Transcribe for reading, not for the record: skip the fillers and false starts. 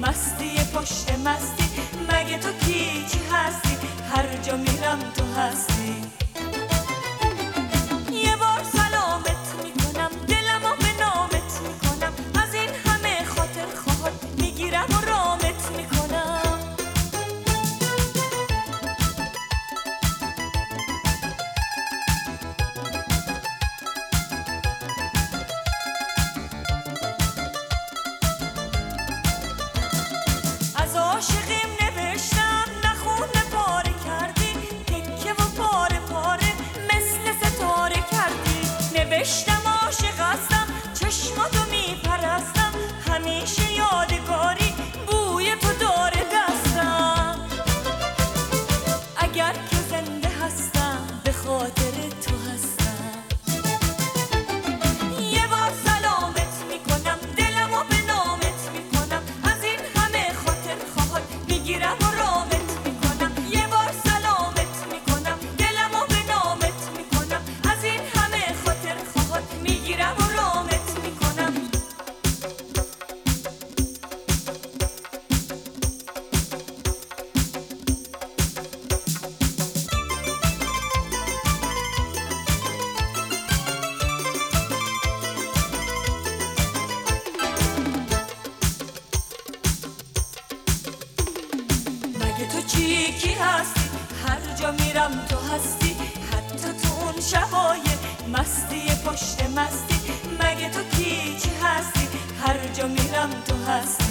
مستی پشت مستی، مگه تو کی هستی؟ هر جا میرم تو هستی. یه بار سلامت میکنم، دلمو به نامت میکنم، از این همه خاطر خواهد میگیرم و رامت میکنم. از عاشقیم نوشتم، نخونه پاره کردی، تکه و پاره پاره مثل ستاره کردی. نوشتم عاشق هستم، چشماتو میپرستم، همیشه یادگاری بوی تو داره دستم. اگر که زنده هستم به خاطر تو هستم. یه بار سلامت میکنم، دلمو به نامت میکنم، از این همه خاطر خواهد میگیرم و رامت میکنم. یه بار سلامت میکنم، دلمو به نامت میکنم، از این همه خاطر خواهد میگیرم و رامت میکنم. مگه تو کی هستی؟ هر جا میرم تو هستی، حتی تو اون شبای مستی پشت مستی. مگه تو کی هستی؟ هر جا میرم تو هستی.